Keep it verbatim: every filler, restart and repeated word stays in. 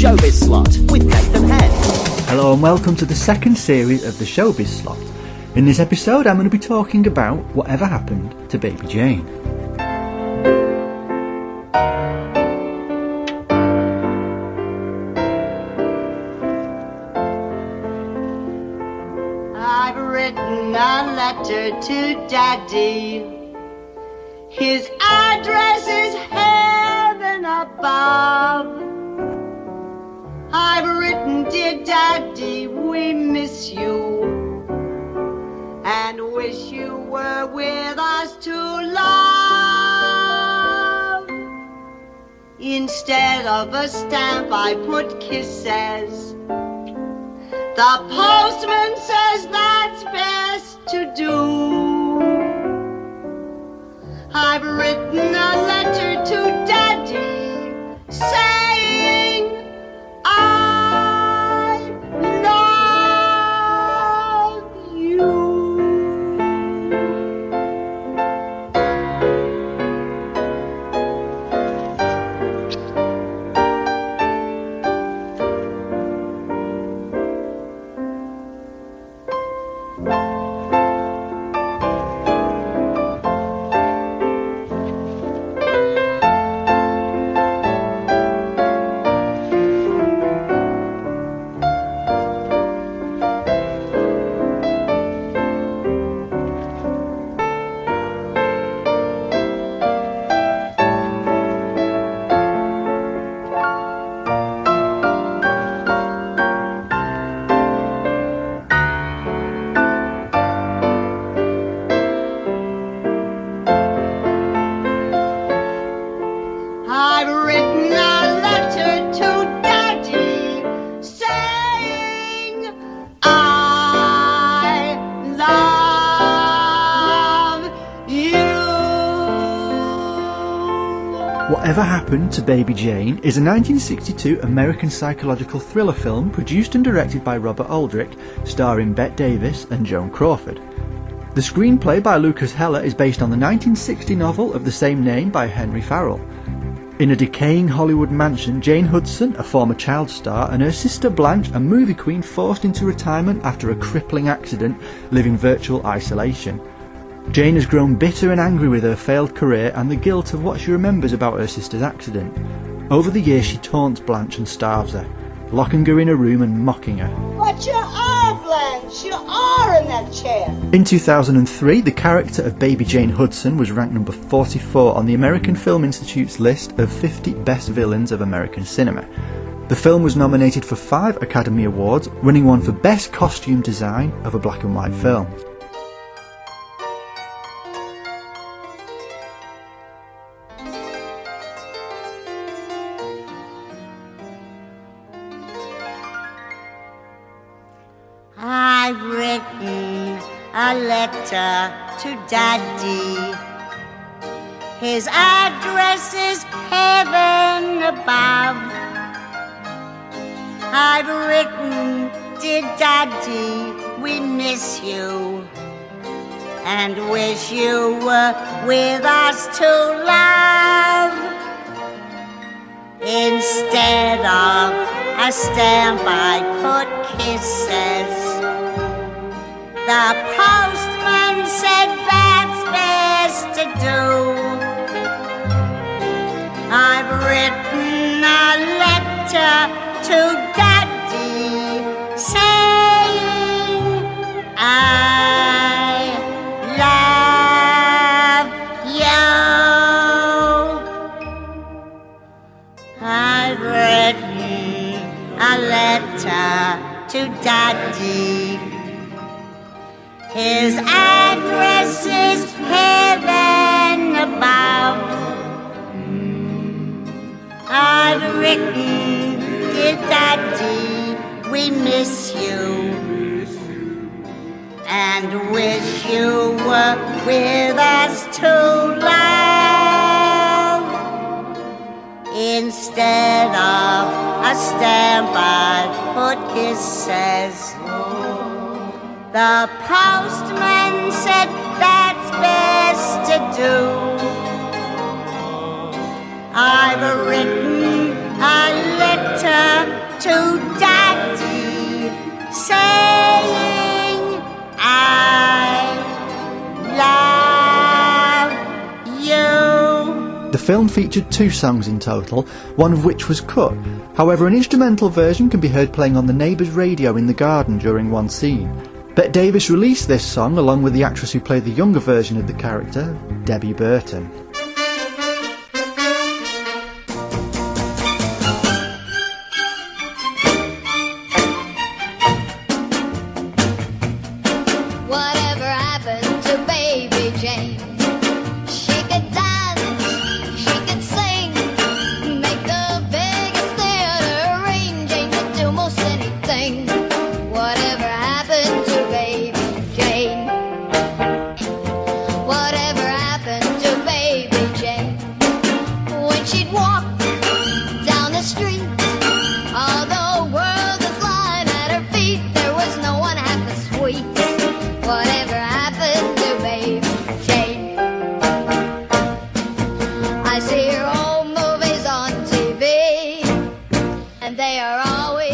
Showbiz Slot with Nathan Head. Hello and welcome to the second series of the Showbiz Slot. In this episode I'm going to be talking about whatever happened to Baby Jane. I've written a letter to Daddy. His address is heaven above. I've written, dear Daddy, we miss you and wish you were with us to love. Instead of a stamp, I put kisses. The postman says that's best to do. I've written a letter to Daddy saying I love you. Whatever Happened to Baby Jane is a nineteen sixty-two American psychological thriller film produced and directed by Robert Aldrich, starring Bette Davis and Joan Crawford. The screenplay by Lucas Heller is based on the nineteen sixty novel of the same name by Henry Farrell. In a decaying Hollywood mansion, Jane Hudson, a former child star, and her sister Blanche, a movie queen forced into retirement after a crippling accident, live in virtual isolation. Jane has grown bitter and angry with her failed career and the guilt of what she remembers about her sister's accident. Over the years she taunts Blanche and starves her, locking her in a room and mocking her. But you are, Blanche. You are in that chair. In two thousand three, the character of Baby Jane Hudson was ranked number forty-four on the American Film Institute's list of fifty best villains of American cinema. The film was nominated for five Academy Awards, winning one for Best Costume Design of a Black and White Film. I've written a letter to Daddy. His address is heaven above. I've written, dear Daddy, we miss you and wish you were with us to love. Instead of a stamp, I put kisses. The postman said that's best to do. I've written a letter to Daddy saying I love you. I've written a letter to Daddy. His address is heaven above. I've written, dear Daddy, we miss you and wish you were with us to love. Instead of a stamp, I put kisses. The postman said that's best to do. I've written a letter to Daddy, saying I love you. The film featured two songs in total, one of which was cut. However, an instrumental version can be heard playing on the neighbour's radio in the garden during one scene. Bette Davis released this song along with the actress who played the younger version of the character, Debbie Burton. Whatever happened to Baby Jane? She could dance, she could sing, make the biggest theater ring. Jane could do most anything. Whatever happened to Baby Jane? Whatever happened to Baby Jane? When she'd walk down the street, all the world was lying at her feet. There was no one half as sweet. Whatever happened to Baby Jane? I see her